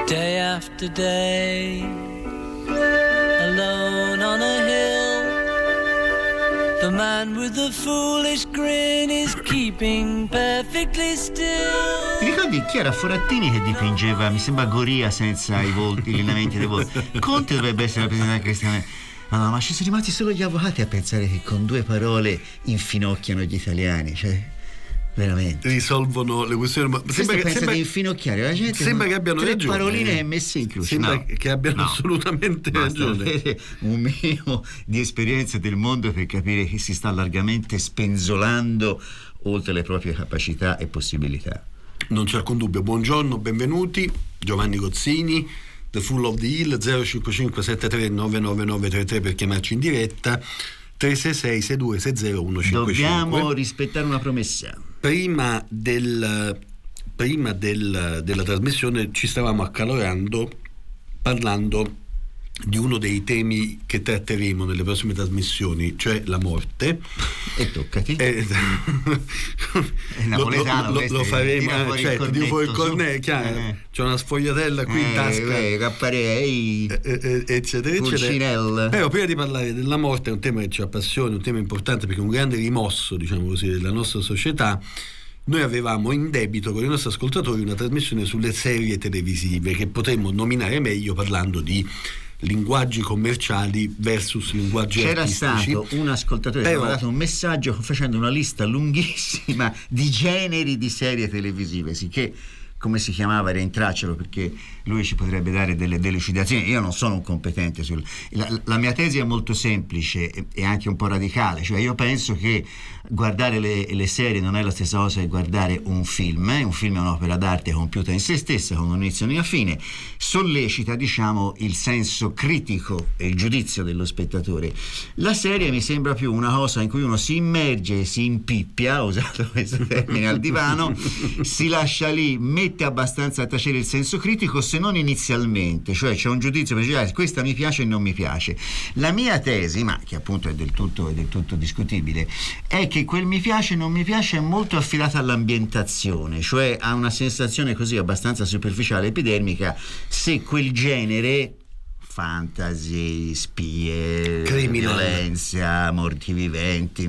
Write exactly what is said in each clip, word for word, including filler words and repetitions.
Day after day, alone on a hill, the man with the foolish grin is keeping perfectly still. Ti ricordi chi era Forattini che dipingeva, mi sembra Goria senza i volti, gli lineamenti dei volti? Conte dovrebbe essere rappresentato cristiano. No, ma ci sono rimasti solo gli avvocati a pensare che con due parole infinocchiano gli italiani, cioè veramente risolvono le questioni. Ma sembra che, pensa sembra, di infinocchiare la gente, sembra che abbiano tre ragione, paroline eh. messe in croce. Sembra no, che abbiano no. assolutamente Basta ragione. avere un minimo di esperienza del mondo per capire che si sta largamente spenzolando oltre le proprie capacità e possibilità. Non c'è alcun dubbio. Buongiorno, benvenuti. Giovanni Gozzini, The Fool of the Hill. Zero cinque cinque sette tre nove nove nove tre tre per chiamarci in diretta, tre sei sei sei due sei zero uno cinque cinque. Dobbiamo rispettare una promessa. Prima del prima del, della trasmissione ci stavamo accalorando parlando di uno dei temi che tratteremo nelle prossime trasmissioni, cioè la morte. E toccati. Eh, è napoletano, lo, lo, lo faremo, cioè, ti dico fuori il cornetto, chiaro. Eh. C'è una sfogliatella qui eh, in tasca, eh, capparei, eh, eh, eccetera, eccetera. Però prima di parlare della morte, è un tema che ci appassiona, un tema importante perché è un grande rimosso, diciamo così, della nostra società. Noi avevamo in debito con i nostri ascoltatori una trasmissione sulle serie televisive che potremmo nominare meglio parlando di linguaggi commerciali versus linguaggi C'era artistici. C'era stato un ascoltatore Però... che mi ha dato un messaggio facendo una lista lunghissima di generi di serie televisive, sicché come si chiamava rintraccialo perché lui ci potrebbe dare delle delucidazioni. Io non sono un competente sul... la, la mia tesi è molto semplice e, e anche un po' radicale, cioè io penso che guardare le, le serie non è la stessa cosa che guardare un film. eh? Un film è un'opera d'arte compiuta in se stessa con un inizio e una fine, sollecita diciamo il senso critico e il giudizio dello spettatore. La serie mi sembra più una cosa in cui uno si immerge, si impippia, ho usato questo termine, al divano, si lascia lì, mette abbastanza a tacere il senso critico, se non inizialmente, cioè c'è un giudizio per dire ah, questa mi piace e non mi piace. La mia tesi, ma che appunto è del tutto, è del tutto discutibile, è che quel mi piace e non mi piace è molto affidata all'ambientazione, cioè a una sensazione così abbastanza superficiale, epidermica, se quel genere fantasy, spie, criminal, violenza, morti viventi,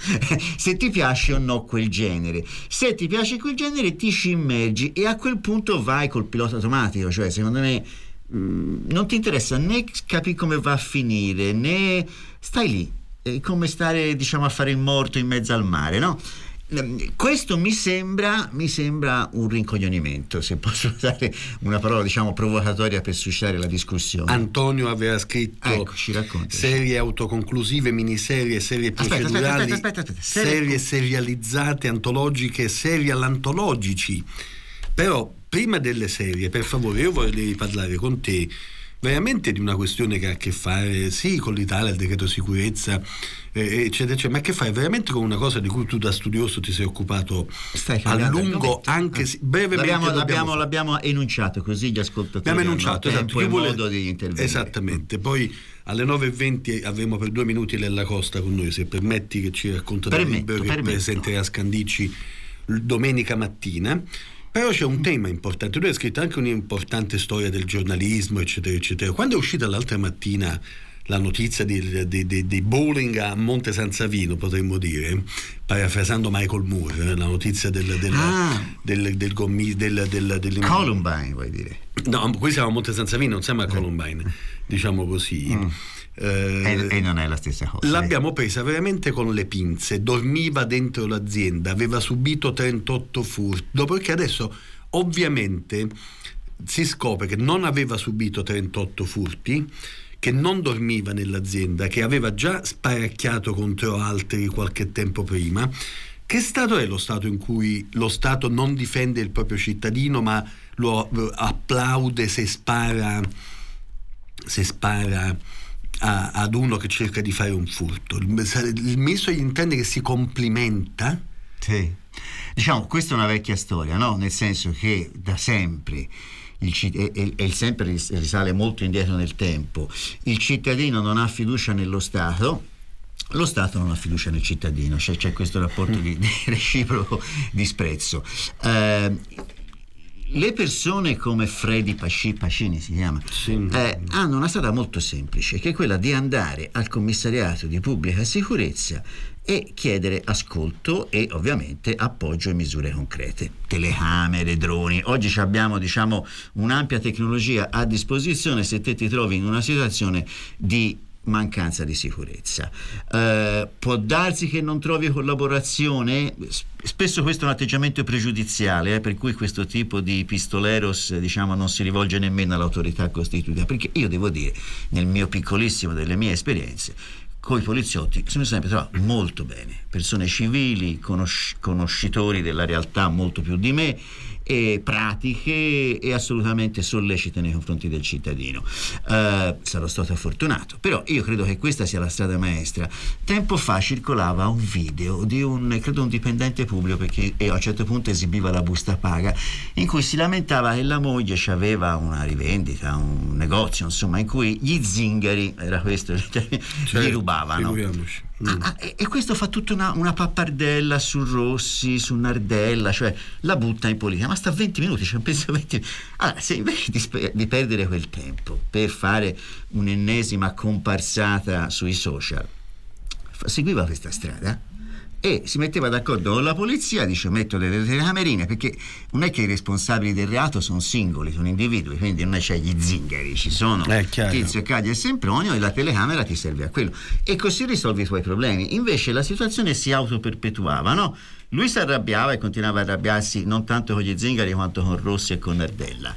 se ti piace o no quel genere. Se ti piace quel genere ti ci immergi e a quel punto vai col pilota automatico, cioè secondo me mh, non ti interessa né capire come va a finire, né stai lì, è come stare diciamo a fare il morto in mezzo al mare, no? Questo mi sembra mi sembra un rincoglionimento, se posso usare una parola diciamo provocatoria per suscitare la discussione. Antonio aveva scritto Eccoci, raccontaci. Serie autoconclusive, miniserie, serie procedurali, aspetta, aspetta, aspetta, aspetta. serie, serie serializzate, antologiche, serial antologici. Però prima delle serie, per favore, io voglio parlare con te veramente di una questione che ha a che fare sì con l'Italia, il decreto sicurezza, eh, eccetera, eccetera, ma ha a che fare veramente con una cosa di cui tu da studioso ti sei occupato a lungo, anche se brevemente. L'abbiamo, l'abbiamo, l'abbiamo enunciato, così gli ascoltatori abbiamo enunciato, hanno esatto, tempo e vole... modo di intervenire. Esattamente. Poi alle nove e venti avremo per due minuti Lella Costa con noi, se permetti, che ci racconta del libro che presenterà a Scandicci domenica mattina. Però c'è un tema importante, lui ha scritto anche un'importante storia del giornalismo, eccetera, eccetera. Quando è uscita l'altra mattina la notizia di, di, di, di bowling a Monte San Savino, potremmo dire, parafrasando Michael Moore, la notizia del del, ah. del, del, del, del, del, del Columbine, vuoi dire? No, qui siamo a Monte San Savino, non siamo a Columbine, diciamo così. Mm. Eh, e, e non è la stessa cosa. L'abbiamo presa veramente con le pinze. Dormiva dentro l'azienda, aveva subito trentotto furti, dopodiché adesso ovviamente si scopre che non aveva subito trentotto furti, che non dormiva nell'azienda, che aveva già sparacchiato contro altri qualche tempo prima. Che stato è lo stato in cui lo Stato non difende il proprio cittadino ma lo applaude se spara se spara A, ad uno che cerca di fare un furto? Il, il ministro degli interni che si complimenta? Sì, diciamo questa è una vecchia storia, no? Nel senso che da sempre il, e, e, e il sempre risale molto indietro nel tempo, il cittadino non ha fiducia nello Stato, lo Stato non ha fiducia nel cittadino, cioè c'è questo rapporto di, di reciproco disprezzo. eh, le persone come Freddy Pasci, Pacini si chiama, sì. eh, hanno una strada molto semplice, che è quella di andare al commissariato di pubblica sicurezza e chiedere ascolto e ovviamente appoggio e misure concrete, telecamere, droni. Oggi abbiamo, diciamo, un'ampia tecnologia a disposizione se te ti trovi in una situazione di mancanza di sicurezza. Eh, può darsi che non trovi collaborazione, spesso questo è un atteggiamento pregiudiziale, eh, per cui questo tipo di pistoleros, diciamo, non si rivolge nemmeno all'autorità costituita, perché io devo dire, nel mio piccolissimo delle mie esperienze, con i poliziotti sono sempre trovato molto bene, persone civili, conosc- conoscitori della realtà molto più di me, e pratiche e assolutamente sollecite nei confronti del cittadino. Uh, sarò stato fortunato, però io credo che questa sia la strada maestra. Tempo fa circolava un video di un, credo un dipendente pubblico, perché e a un certo punto esibiva la busta paga, in cui si lamentava che la moglie aveva una rivendita, un negozio, insomma, in cui gli zingari, era questo, certo, gli rubavano. Mm. Ah, e, e questo fa tutta una, una pappardella su Rossi, su Nardella, cioè la butta in politica, ma sta venti minuti, cioè penso venti minuti. Allora, se invece di, spe- di perdere quel tempo per fare un'ennesima comparsata sui social, f- seguiva questa strada e si metteva d'accordo con la polizia, dice metto delle telecamerine, perché non è che i responsabili del reato sono singoli, sono individui, quindi non c'è gli zingari, ci sono Tizio, Cadio e Sempronio, e la telecamera ti serve a quello, e così risolvi i tuoi problemi. Invece la situazione si autoperpetuava, no? Lui si arrabbiava e continuava a arrabbiarsi non tanto con gli zingari quanto con Rossi e con Nardella.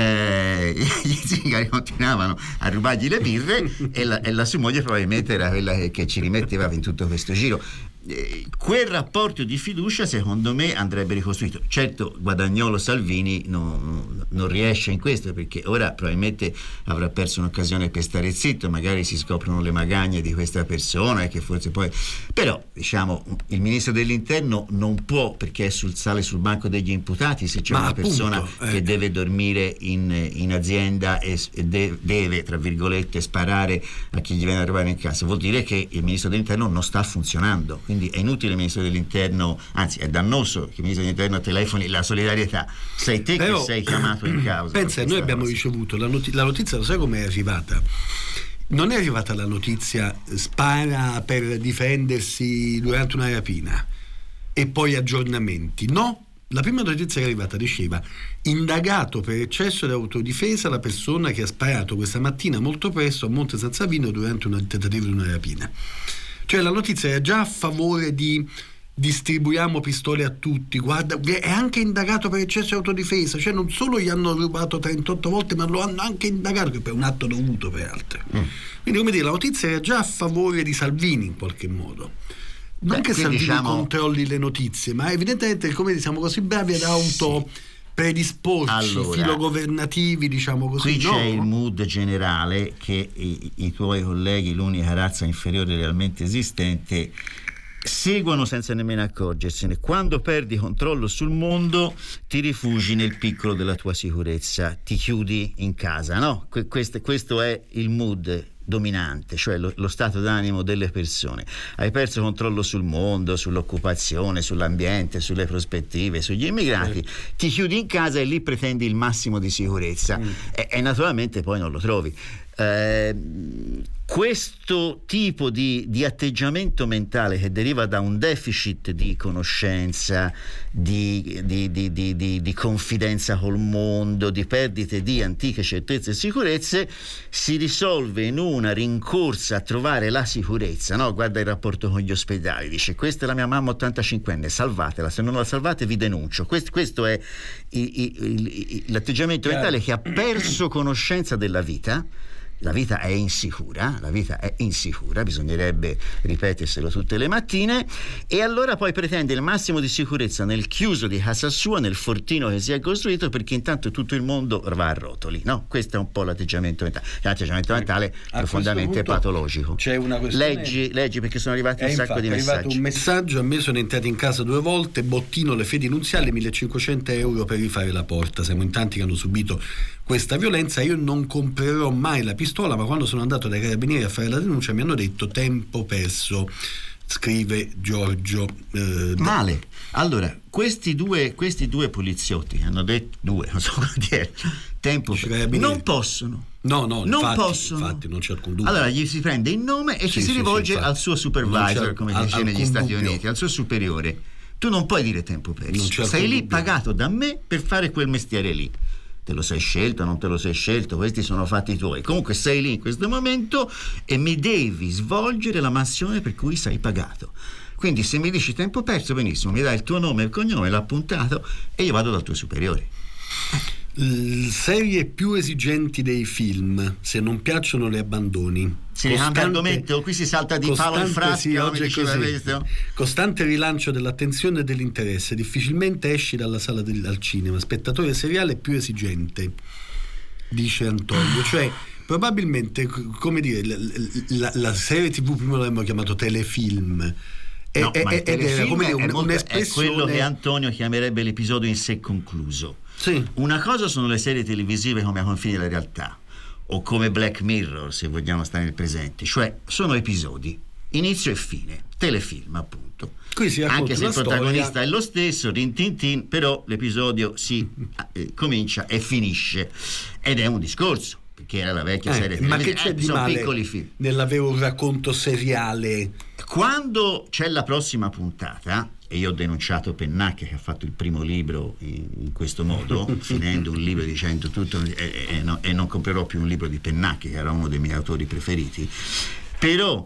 Eh, gli zingari continuavano a rubargli le birre e la, e la sua moglie probabilmente era quella che, che ci rimetteva in tutto questo giro. Eh, quel rapporto di fiducia secondo me andrebbe ricostruito. Certo, Guadagnolo Salvini non, non riesce in questo, perché ora probabilmente avrà perso un'occasione per stare zitto, magari si scoprono le magagne di questa persona e che forse poi, però diciamo il ministro dell'interno non può, perché è sul, sale sul banco degli imputati se c'è Ma una appunto, persona eh. che deve dormire in, in azienda e, e de, deve tra virgolette sparare a chi gli viene a rubare in casa. Vuol dire che il ministro dell'interno non sta funzionando, quindi è inutile il ministro dell'interno, anzi è dannoso che il ministro dell'interno telefoni la solidarietà. Sei te Però, che sei chiamato in causa. Pensa, noi abbiamo cosa. ricevuto la, not- la notizia, lo sai com'è arrivata? Non è arrivata la notizia spara per difendersi durante una rapina e poi aggiornamenti. No, la prima notizia che è arrivata diceva: indagato per eccesso di autodifesa la persona che ha sparato questa mattina molto presto a Monte San Savino durante un tentativo di una rapina. Cioè la notizia era già a favore di distribuiamo pistole a tutti, guarda, è anche indagato per eccesso di autodifesa, cioè non solo gli hanno rubato trentotto volte, ma lo hanno anche indagato, che per un atto dovuto peraltro. Mm. Quindi come dire, la notizia era già a favore di Salvini in qualche modo. Non Beh, che Salvini diciamo... controlli le notizie, ma evidentemente come siamo così bravi ad auto sì. predisporci allora, filogovernativi, diciamo così. Qui no? c'è il mood generale che i, i tuoi colleghi, l'unica razza inferiore realmente esistente, seguono senza nemmeno accorgersene. Quando perdi controllo sul mondo ti rifugi nel piccolo della tua sicurezza, ti chiudi in casa, no? Que- questo, questo è il mood dominante, cioè lo, lo stato d'animo delle persone. Hai perso controllo sul mondo, sull'occupazione, sull'ambiente, sulle prospettive, sugli immigrati, certo. Ti chiudi in casa e lì pretendi il massimo di sicurezza mm. e, e naturalmente poi non lo trovi. Eh, questo tipo di, di atteggiamento mentale che deriva da un deficit di conoscenza, di, di, di, di, di, di confidenza col mondo, di perdite di antiche certezze e sicurezze, si risolve in una rincorsa a trovare la sicurezza, no? Guarda il rapporto con gli ospedali, dice questa è la mia mamma ottantacinquenne, salvatela, se non la salvate vi denuncio. Questo, questo è il, il, il, l'atteggiamento mentale che ha perso conoscenza della vita. La vita è insicura, la vita è insicura, bisognerebbe ripeterselo tutte le mattine, e allora poi pretende il massimo di sicurezza nel chiuso di casa sua, nel fortino che si è costruito, perché intanto tutto il mondo va a rotoli, no? Questo è un po' l'atteggiamento mentale, l'atteggiamento mentale a profondamente patologico. C'è una questione... Leggi, leggi perché sono arrivati un infatti, sacco di messaggi. È arrivato un messaggio, a me sono entrati in casa due volte, bottino le fedi nunziali, millecinquecento euro per rifare la porta, siamo in tanti che hanno subito questa violenza, io non comprerò mai la pistola, ma quando sono andato dai carabinieri a fare la denuncia mi hanno detto tempo perso. scrive Giorgio eh, male. Allora, questi due, questi due poliziotti hanno detto, due, non so quanti erano, tempo per, non possono. No, no, non infatti, possono. Infatti, non c'è alcun dubbio. Allora gli si prende il nome e sì, ci si sì, rivolge sì, al suo supervisor, come si dice negli Stati dubbio. Uniti, al suo superiore. Tu non puoi dire tempo perso. Sei lì dubbio. pagato da me per fare quel mestiere lì. Te lo sei scelto, non te lo sei scelto, questi sono fatti tuoi. Comunque sei lì in questo momento e mi devi svolgere la mansione per cui sei pagato. Quindi se mi dici tempo perso, benissimo, mi dai il tuo nome e il cognome, l'appuntato e io vado dal tuo superiore. Serie più esigenti dei film, se non piacciono le abbandoni. Si ricambia argomento, qui si salta di palo in frasca, sì, oggi è così. Questo. Costante rilancio dell'attenzione e dell'interesse, difficilmente esci dalla sala del, al cinema, spettatore seriale più esigente, dice Antonio. Cioè probabilmente, come dire, la, la, la serie tv prima l'abbiamo chiamato telefilm. È, no, è, ma è, ed era come dire, è, molto, un'espressione... è quello che Antonio chiamerebbe l'episodio in sé concluso. Sì. Una cosa sono le serie televisive come a confini della realtà o come Black Mirror, se vogliamo stare nel presente, cioè sono episodi, inizio e fine, telefilm appunto. Anche se il protagonista storia. È lo stesso, rin tin tin, però l'episodio si eh, comincia e finisce ed è un discorso, perché era la vecchia eh, serie televisiva. Ma che c'è eh, di sono male piccoli film. Nell'avere un racconto seriale? Quando c'è la prossima puntata, e io ho denunciato Pennacchia che ha fatto il primo libro in, in questo modo, finendo un libro dicendo tutto e, e, no, e non comprerò più un libro di Pennacchia, che era uno dei miei autori preferiti, però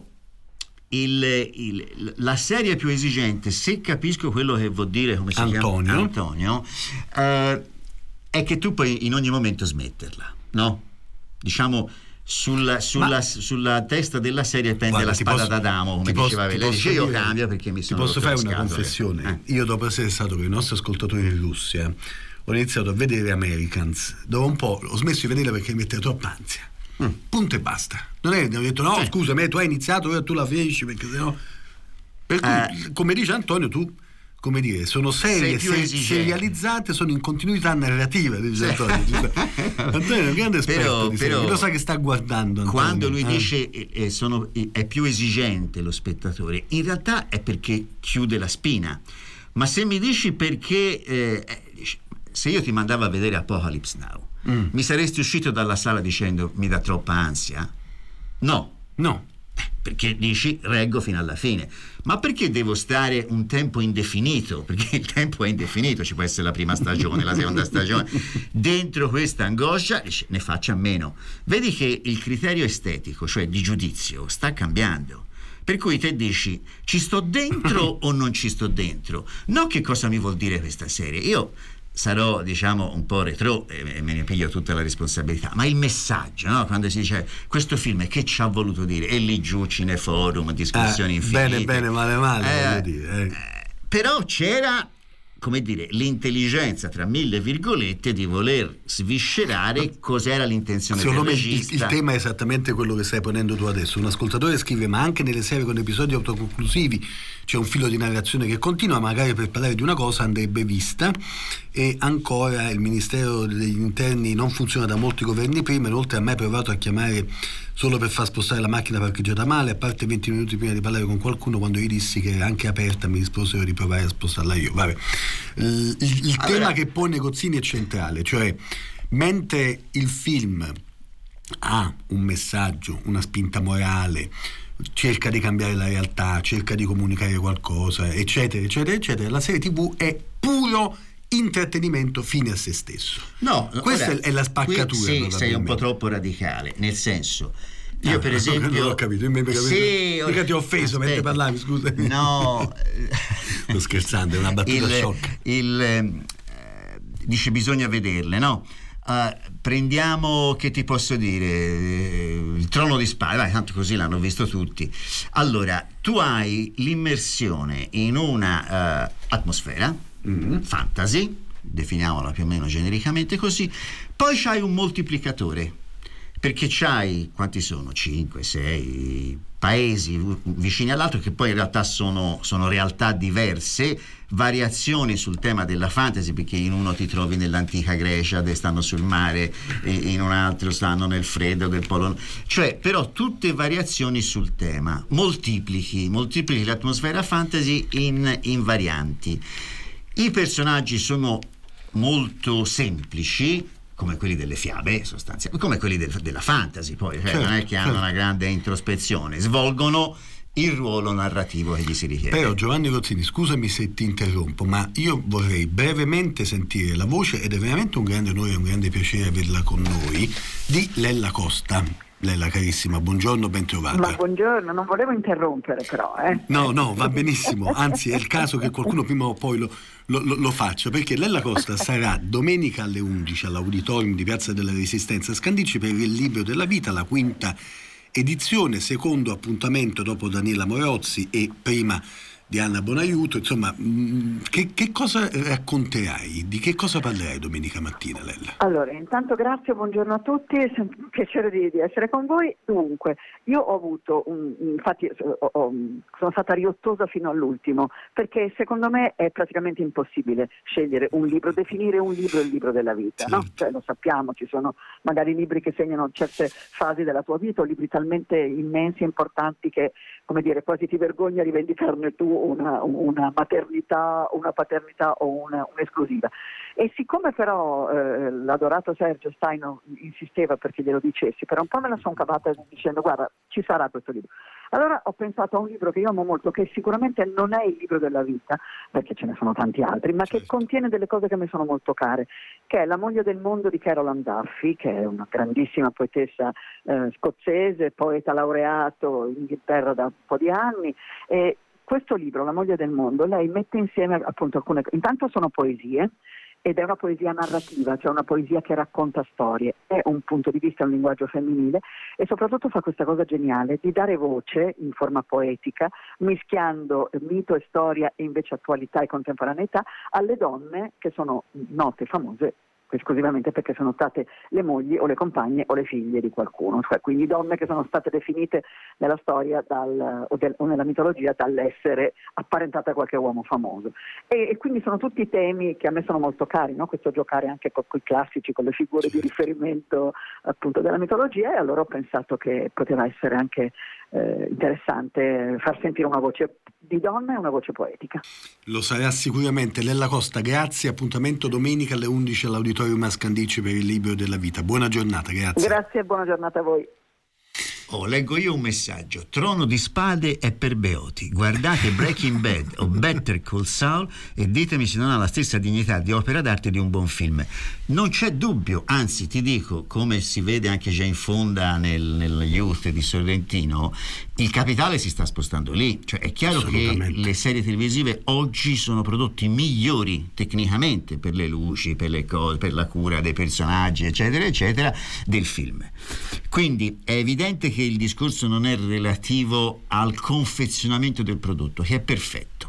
il, il, la serie più esigente, se capisco quello che vuol dire, come si Antonio. chiama Antonio, eh, è che tu puoi in ogni momento smetterla, no? Diciamo Sulla, sulla, Ma, sulla testa della serie pende guarda, la spada posso, d'Adamo, come diceva lei. Dice io cambio perché mi sono. Ti posso fare una scatole. confessione? Eh. Io, dopo essere stato con i nostri ascoltatori in Russia, ho iniziato a vedere Americans. Dopo un po' ho smesso di vederla perché mi metteva troppa ansia. Mm. Punto e basta. Non è che ho detto no, sì. Scusami, tu hai iniziato, ora tu la finisci perché sennò. Per cui, eh. come dice Antonio, tu. Come dire, sono serie se, serializzate, sono in continuità narrativa, dice sì. Antonio. Antonio è un grande esperto però, di serie, lo sa che sta guardando Antonio. Quando lui eh. dice eh, sono, è più esigente lo spettatore, in realtà è perché chiude la spina. Ma se mi dici perché eh, se io ti mandavo a vedere Apocalypse Now, mm. mi saresti uscito dalla sala dicendo mi dà troppa ansia? No. No. Perché dici reggo fino alla fine. Ma perché devo stare un tempo indefinito? Perché il tempo è indefinito, ci può essere la prima stagione, la seconda stagione, dentro questa angoscia ne faccio a meno. Vedi che il criterio estetico, cioè di giudizio, sta cambiando. Per cui te dici ci sto dentro o non ci sto dentro? No, che cosa mi vuol dire questa serie? Io sarò, diciamo, un po' retro e me ne piglio tutta la responsabilità, ma il messaggio, no? Quando si dice questo film che ci ha voluto dire, e lì giù cineforum, discussioni eh, infinite, bene bene male male eh, voglio dire, eh. Eh, però c'era, come dire, l'intelligenza tra mille virgolette di voler sviscerare cos'era l'intenzione del regista. Il, il tema è esattamente quello che stai ponendo tu adesso. Un ascoltatore scrive: ma anche nelle serie con episodi autoconclusivi c'è un filo di narrazione che continua, magari per parlare di una cosa andrebbe vista. E ancora, il Ministero degli Interni non funziona da molti governi prima, inoltre ha mai provato a chiamare solo per far spostare la macchina parcheggiata male, a parte venti minuti prima di parlare con qualcuno, quando gli dissi che era anche aperta mi risposero di provare a spostarla io. Vabbè. Il, il, il allora, tema che pone Gozzini è centrale, cioè mentre il film ha un messaggio, una spinta morale, cerca di cambiare la realtà, cerca di comunicare qualcosa, eccetera eccetera eccetera, la serie tv è puro intrattenimento fine a se stesso. No, questa ora, è la spaccatura. Qui sì, sei un po' troppo radicale, nel senso, io ah, per esempio non ho capito, mi sì, mica ti ho offeso aspetta, mentre parlavi, scusa. No, sto scherzando, è una battuta il, sciocca. Il eh, dice bisogna vederle, no? Uh, prendiamo, che ti posso dire, eh, il Trono di Spade, vai, tanto così l'hanno visto tutti. Allora, tu hai l'immersione in una uh, atmosfera mm-hmm. fantasy, definiamola più o meno genericamente così, poi c'hai un moltiplicatore, perché c'hai, quanti sono? cinque, sei paesi vicini all'altro che poi in realtà sono, sono realtà diverse, variazioni sul tema della fantasy, perché in uno ti trovi nell'antica Grecia dove stanno sul mare, in un altro stanno nel freddo del polo, cioè però tutte variazioni sul tema, moltiplichi moltiplichi l'atmosfera fantasy in, in varianti. I personaggi sono molto semplici, come quelli delle fiabe sostanzialmente, come quelli del, della fantasy, poi cioè, certo, non è che hanno certo. una grande introspezione, svolgono il ruolo narrativo che gli si richiede. Però Giovanni Rozzini, scusami se ti interrompo, ma io vorrei brevemente sentire la voce, ed è veramente un grande onore e un grande piacere averla con noi, di Lella Costa. Lella carissima, buongiorno, ben trovata. Ma buongiorno, non volevo interrompere però. Eh. No, no, va benissimo, anzi è il caso che qualcuno prima o poi lo, lo, lo faccia, perché Lella Costa sarà domenica alle undici all'Auditorium di Piazza della Resistenza a Scandicci per il Libro della Vita, la quinta edizione, secondo appuntamento dopo Daniela Morozzi e prima di Anna Bonaiuto. Insomma, che, che cosa racconterai? Di che cosa parlerai domenica mattina, Lella? Allora, intanto grazie, buongiorno a tutti, è sempre un piacere di, di essere con voi. Dunque, io ho avuto, un, infatti ho, ho, sono stata riottosa fino all'ultimo, perché secondo me è praticamente impossibile scegliere un libro, definire un libro il libro della vita, certo. no? Cioè, lo sappiamo, ci sono magari libri che segnano certe fasi della tua vita, o libri talmente immensi e importanti che, come dire, quasi ti vergogni a rivendicarne tu una, una maternità, una paternità o una, un'esclusiva. E siccome però eh, l'adorato Sergio Staino insisteva perché glielo dicessi, per un po' me la sono cavata dicendo guarda, ci sarà questo libro. Allora ho pensato a un libro che io amo molto, che sicuramente non è il libro della vita, perché ce ne sono tanti altri, ma certo. che contiene delle cose che mi sono molto care, che è La moglie del mondo di Carol Ann Duffy, che è una grandissima poetessa eh, scozzese, poeta laureato in Inghilterra da un po' di anni. E questo libro, La moglie del mondo, lei mette insieme appunto alcune, intanto sono poesie, ed è una poesia narrativa, cioè una poesia che racconta storie, è un punto di vista, un linguaggio femminile, e soprattutto fa questa cosa geniale di dare voce in forma poetica, mischiando mito e storia e invece attualità e contemporaneità, alle donne che sono note, famose, esclusivamente perché sono state le mogli o le compagne o le figlie di qualcuno, cioè quindi donne che sono state definite nella storia dal, o, del, o nella mitologia dall'essere apparentate a qualche uomo famoso. E, e quindi sono tutti temi che a me sono molto cari, no? Questo giocare anche con i classici, con le figure di riferimento appunto della mitologia, e allora ho pensato che poteva essere anche eh, interessante far sentire una voce di donna e una voce poetica. Lo sarà sicuramente. Lella Costa, grazie, appuntamento domenica alle undici all'Auditorium a Scandicci per il Libro della Vita. Buona giornata, grazie. Grazie e buona giornata a voi. Oh, leggo io un messaggio. Trono di spade è per beoti. Guardate Breaking Bad o Better Call Saul e ditemi se non ha la stessa dignità di opera d'arte di un buon film. Non c'è dubbio, anzi ti dico, come si vede anche già in fonda nel, nel Youth di Sorrentino, il capitale si sta spostando lì. Cioè è chiaro che le serie televisive oggi sono prodotti migliori tecnicamente per le luci, per le cose, per la cura dei personaggi, eccetera, eccetera, del film. Quindi è evidente che il discorso non è relativo al confezionamento del prodotto, che è perfetto.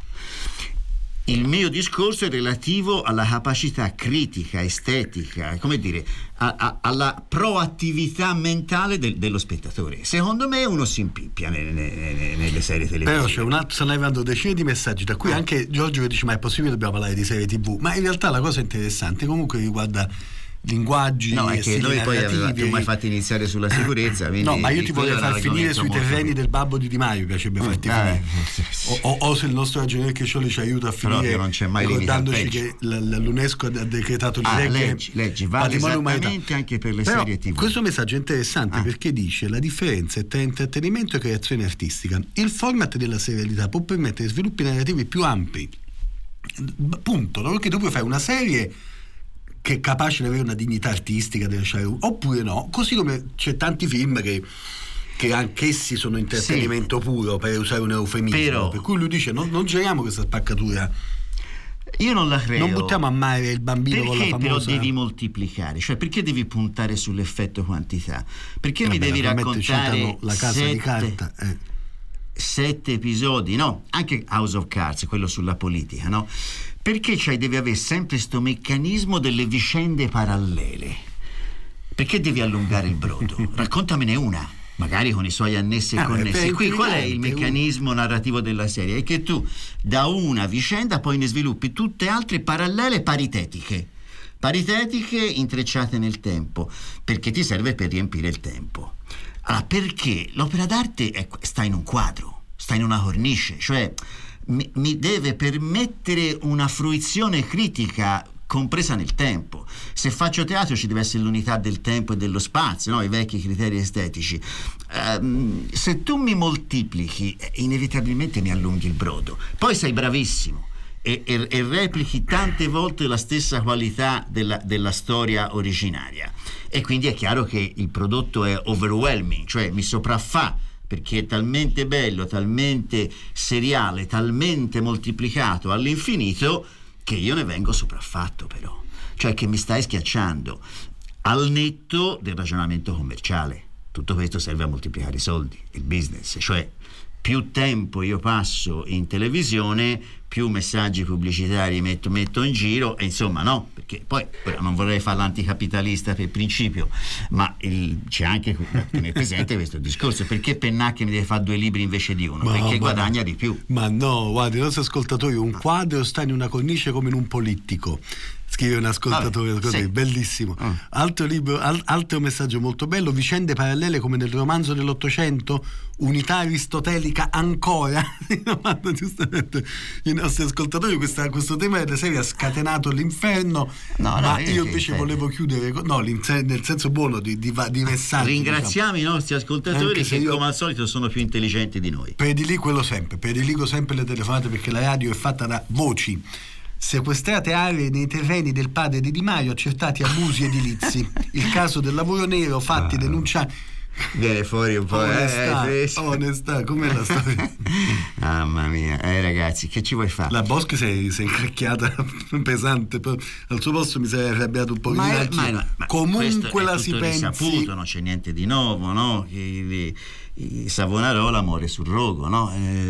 Il mio discorso è relativo alla capacità critica, estetica, come dire, a, a, alla proattività mentale del, dello spettatore. Secondo me uno si impippia nelle, nelle, nelle serie televisive. Però c'è un altro, stanno arrivando decine di messaggi, da cui ah. anche Giorgio che dice ma è possibile dobbiamo parlare di serie tivù, ma in realtà la cosa interessante comunque riguarda linguaggi, no, è che noi poi avevamo mai fatto iniziare sulla sicurezza, no, ma io ti voglio far finire sui terreni del babbo di Di Maio, mi piacerebbe farti ah, finire eh, o, o, o se il nostro ragioniere Crescioli ci aiuta a finire, non c'è mai ricordandoci che l'UNESCO ha decretato il ah, reggae leggi, leggi, vale esattamente anche per le Però, serie tivù. Questo messaggio è interessante ah. perché dice la differenza è tra intrattenimento e creazione artistica. Il format della serialità può permettere sviluppi narrativi più ampi, punto, no? Perché tu puoi fare una serie che è capace di avere una dignità artistica, di lasciare, oppure no, così come c'è tanti film che, che anch'essi sono intrattenimento sì. puro, per usare un eufemismo, però, per cui lui dice non, non giriamo questa spaccatura, io non la credo, non buttiamo a mare il bambino perché con la famosa... però devi moltiplicare, cioè perché devi puntare sull'effetto quantità, perché eh mi beh, devi raccontare la casa sette, di carta eh. sette episodi, no, anche House of Cards, quello sulla politica, no, perché cioè devi avere sempre sto meccanismo delle vicende parallele. Perché devi allungare il brodo? Raccontamene una, magari con i suoi annessi e Ah, connessi. beh, Qui qual è il inquietante, meccanismo narrativo della serie? È che tu da una vicenda poi ne sviluppi tutte altre parallele paritetiche. Paritetiche intrecciate nel tempo, perché ti serve per riempire il tempo. Allora, perché l'opera d'arte è, sta in un quadro, sta in una cornice, cioè mi, mi deve permettere una fruizione critica compresa nel tempo. Se faccio teatro ci deve essere l'unità del tempo e dello spazio, no? I vecchi criteri estetici. Um, se tu mi moltiplichi, inevitabilmente mi allunghi il brodo. Poi sei bravissimo e, e, e replichi tante volte la stessa qualità della, della storia originaria, e quindi è chiaro che il prodotto è overwhelming, cioè mi sopraffa, perché è talmente bello, talmente seriale, talmente moltiplicato all'infinito che io ne vengo sopraffatto, però, cioè che mi stai schiacciando, al netto del ragionamento commerciale. Tutto questo serve a moltiplicare i soldi, il business, cioè più tempo io passo in televisione, più messaggi pubblicitari metto, metto in giro, e insomma, no, perché poi non vorrei fare l'anticapitalista per principio, ma il, c'è anche da tenere presente questo discorso: perché Pennacchi mi deve fare due libri invece di uno? Ma, perché ma, guadagna di più. Ma no, guardi, i nostri ascoltatori, un quadro sta in una cornice come in un politico. Scrive un ascoltatore. Vabbè, così, sì. Bellissimo. Mm. Altro libro, al, altro messaggio molto bello: vicende parallele come nel romanzo dell'Ottocento, unità aristotelica ancora. Domanda giustamente i nostri ascoltatori. Questa, questo tema della serie ha scatenato l'inferno, no, ma no, io invece inferno. volevo chiudere, no, nel senso buono di, di, di messaggi. Ringraziamo, diciamo, i nostri ascoltatori che io, come al solito, sono più intelligenti di noi. Prediligo sempre, prediligo sempre le telefonate, perché la radio è fatta da voci. Sequestrate aree nei terreni del padre di Di Maio, accertati abusi edilizi. Il caso del lavoro nero, fatti ah. denunciati. Viene fuori un po', onestà, eh, onestà, com'è la storia? Mamma mia, eh ragazzi, che ci vuoi fare? La Boschi si è, si è incacchiata pesante, però al suo posto mi sarei arrabbiato un po'. Ma, è, ma, ma, ma comunque la si pensi, risaputo, non c'è niente di nuovo, no? I, i, i Savonarola muore sul rogo, no?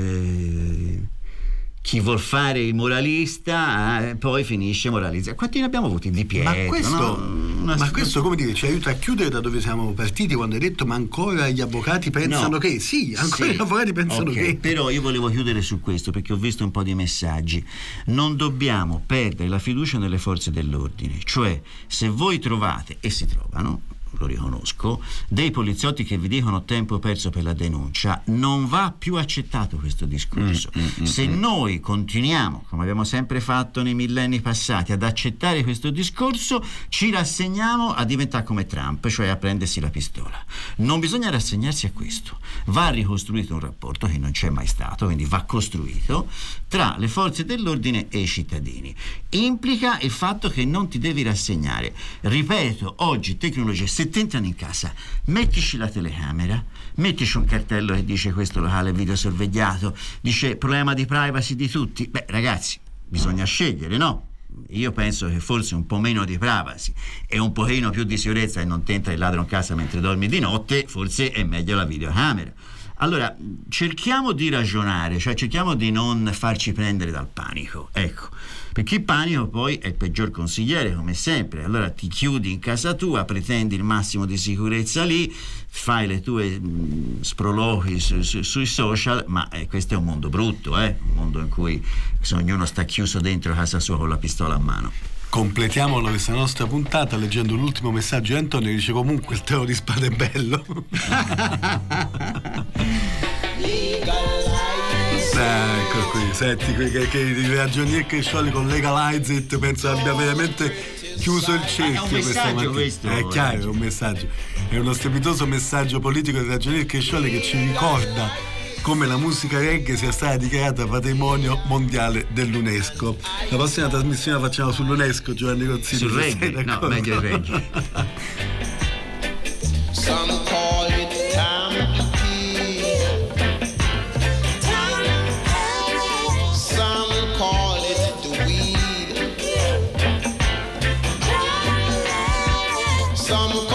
Eh, chi vuol fare il moralista eh, poi finisce moralizzando. Quanti ne abbiamo avuti di Pietro? Ma questo, no? ma st- questo come dire, ci aiuta a chiudere da dove siamo partiti, quando hai detto ma ancora gli avvocati pensano no. che sì, ancora sì. gli avvocati pensano okay. che però io volevo chiudere su questo, perché ho visto un po' di messaggi. Non dobbiamo perdere la fiducia nelle forze dell'ordine, cioè se voi trovate, e si trovano, lo riconosco, dei poliziotti che vi dicono tempo perso per la denuncia, non va più accettato questo discorso. Mm, mm, Se mm. noi continuiamo, come abbiamo sempre fatto nei millenni passati, ad accettare questo discorso, ci rassegniamo a diventare come Trump, cioè a prendersi la pistola. Non bisogna rassegnarsi a questo. Va ricostruito un rapporto che non c'è mai stato, quindi va costruito, tra le forze dell'ordine e i cittadini. Implica il fatto che non ti devi rassegnare. Ripeto, oggi tecnologia, se ti entrano in casa, mettici la telecamera, mettici un cartello che dice questo locale è videosorvegliato, dice problema di privacy di tutti. Beh ragazzi, bisogna scegliere, no? Io penso che forse un po' meno di privacy e un pochino più di sicurezza, e non ti entra il ladro in casa mentre dormi di notte, forse è meglio la videocamera. Allora cerchiamo di ragionare, cioè cerchiamo di non farci prendere dal panico, ecco, perché il panico poi è il peggior consigliere, come sempre. Allora ti chiudi in casa tua, pretendi il massimo di sicurezza lì, fai le tue mh, sproloqui su, su, sui social, ma eh, questo è un mondo brutto, eh? Un mondo in cui ognuno sta chiuso dentro casa sua con la pistola a mano. Completiamo questa nostra puntata leggendo l'ultimo messaggio di Antonio, che dice comunque il teo di spada è bello. Ah, ecco qui, senti che, che il ragionier Crescioli con Legalize It penso abbia veramente chiuso il cerchio questa mattina. Questo, è chiaro, è un messaggio, è uno strepitoso messaggio politico del ragionier Crescioli che ci ricorda come la musica reggae sia stata dichiarata patrimonio mondiale dell'UNESCO. La prossima trasmissione la facciamo sull'UNESCO, Giovanni Rozzini. Sul reggae? No, meglio il reggae. Some call it tampi, some call it the weed, some call